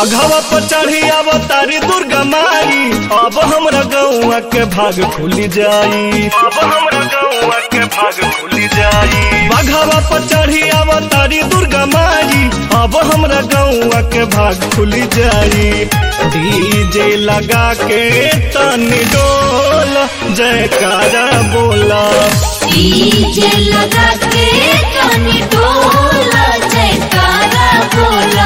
बघवा पर चढ़ी अवतारी दुर्गा माई, अब हमरा गौआ के भाग खुली जाई, अब हमरा गौआ के भाग खुली जाई। बघवा पर चढ़ी अवतारी दुर्गा माई, अब हमरा गौआ के भाग खुली जाई। डीजे लगा के तनी डोल जयकारा बोला, डीजे लगा के तनी डोल जयकारा बोला।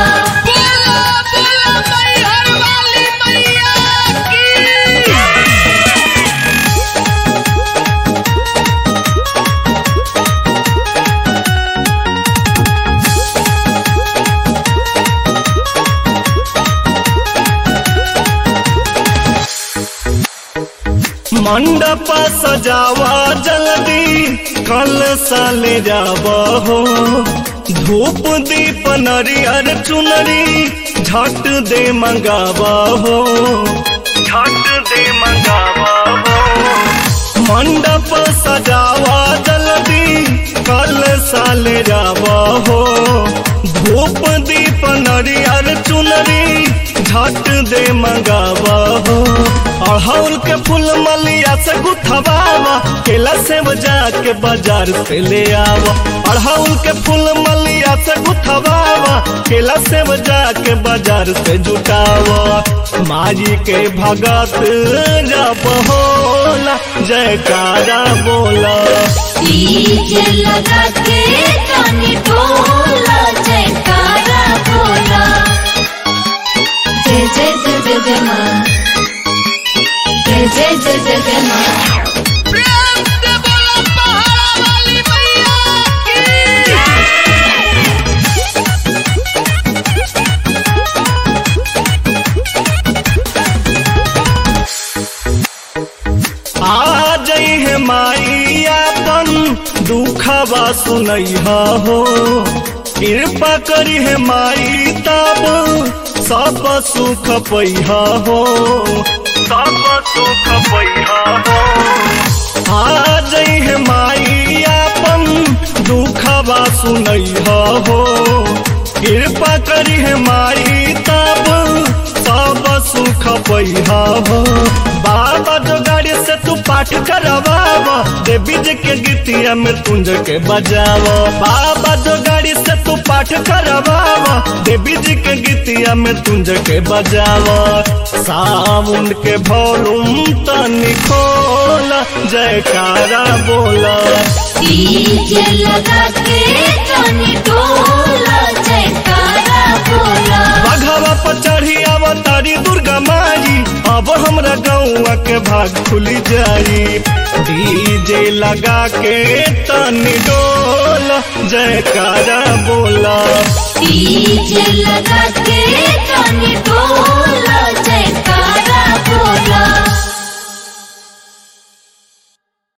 मंडप सजावा जल्दी कल साले जावा हो, धूप दीप नरियर चुनरी झट दे मंगावा हो, झट दे मंगावा हो। मंडप सजावा जल्दी कल साले जावा हो, धूप दीप नरियर चुनरी झट दे मंगावा हो। अड़हुल के फूल मलिया से गुथवावा, केला से बजा के बाजार से ले आवा। अड़हुल के फूल मलिया से गुथवावा, केला से बजा के बाजार से जुटावा। माई के भगत जप होला जयकारा बोला, डीजे लगा के तनी डोल जयकारा बोला। जय जय जय जय जय माँ, जय जय जय जय जय माँ। प्रेम से बोलो पहाड़ा वाली मैया आ जई है माई अपन दुखवा सुनैहा हो, कृपा करी है माई तब सब सुख पैहा हो, सब सुख पैहा हो। आ जई है माई अपन दुखवा सुनैहा हो, कृपा करी है माई तब सब सुख पैहा हो। बाबा जो गाड़ी से तू पाठ करवावा, देवी जी के गीतिया में तुंज के बजावा। बाबा जो गाड़ी से तू पाठ करवावा, देवी जी के गीतिया में तुंज के बजावा। सावन के वॉल्यूम तनी खोला जयकारा बोला, डीजे लगा के तनी डोल जयकारा बोला। बघवा पर चढ़ी अवतारी दुर्गा माई, अब हमरा गौआ के भाग खुली जाई। डीजे लगा के तनी डोल जयकारा बोला, डीजे लगा के तनी डोल